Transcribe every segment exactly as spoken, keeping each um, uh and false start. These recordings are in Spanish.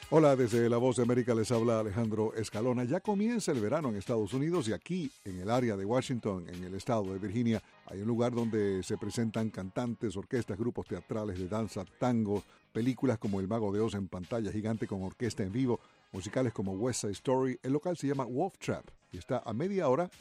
Hola, desde La Voz de América les habla Alejandro Escalona. Ya comienza el verano en Estados Unidos y aquí, en el área de Washington, en el estado de Virginia, hay un lugar donde se presentan cantantes, orquestas, grupos teatrales de danza, tango, películas como El Mago de Oz en pantalla gigante con orquesta en vivo, musicales como West Side Story. El local se llama Wolf Trap y está a media hora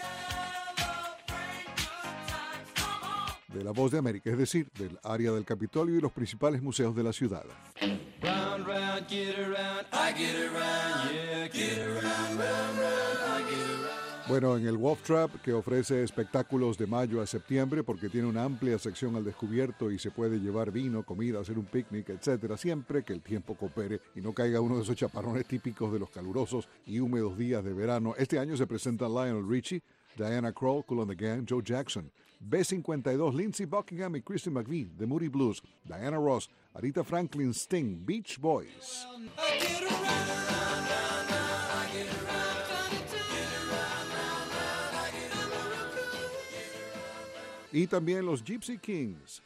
de La Voz de América, es decir, del área del Capitolio y los principales museos de la ciudad. Round, round, get around, I get around, yeah, get around, round, round, I get around. Bueno, en el Wolf Trap, que ofrece espectáculos de mayo a septiembre porque tiene una amplia sección al descubierto y se puede llevar vino, comida, hacer un picnic, etcétera, siempre que el tiempo coopere y no caiga uno de esos chaparrones típicos de los calurosos y húmedos días de verano. Este año se presentan Lionel Richie, Diana Krall, Kool and the Gang, Joe Jackson, B cincuenta y dos, Lindsey Buckingham y Christy McVie, The Moody Blues, Diana Ross, Aretha Franklin, Sting, Beach Boys. Y también los Gypsy Kings.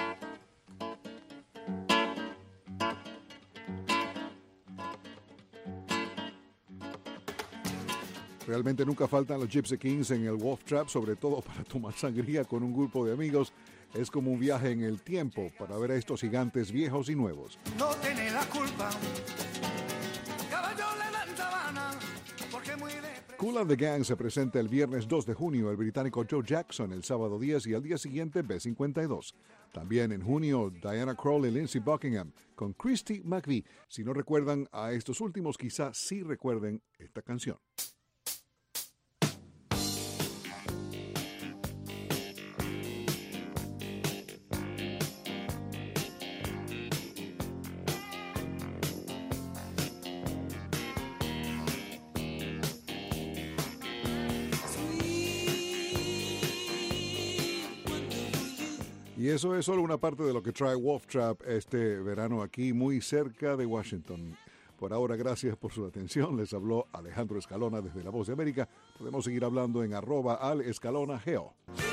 Realmente nunca faltan los Gypsy Kings en el Wolf Trap, sobre todo para tomar sangría con un grupo de amigos. Es como un viaje en el tiempo para ver a estos gigantes viejos y nuevos. No tiene la culpa, caballo le dan sabana, porque muy de... Kool and the Gang se presenta el viernes dos de junio, el británico Joe Jackson el sábado diez y al día siguiente B cincuenta y dos. También en junio, Diana Krall y Lindsey Buckingham con Christy McVie. Si no recuerdan a estos últimos, quizás sí recuerden esta canción. Y eso es solo una parte de lo que trae Wolf Trap este verano aquí, muy cerca de Washington. Por ahora, gracias por su atención. Les habló Alejandro Escalona desde La Voz de América. Podemos seguir hablando en arroba al Escalona Geo.